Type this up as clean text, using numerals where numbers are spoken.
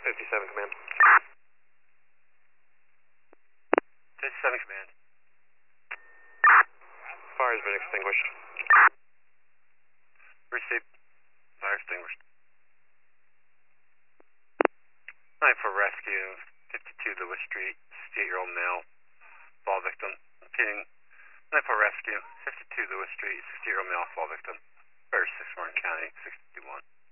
57 command. 57 command. Fire has been extinguished. Received. Fire extinguished. 9 for rescue. 52 Lewis Street. 68-year-old male. Fall victim. Repeating. 9 for rescue. 52 Lewis Street. 68-year-old male. Fall victim. First 6 Warren County. 651.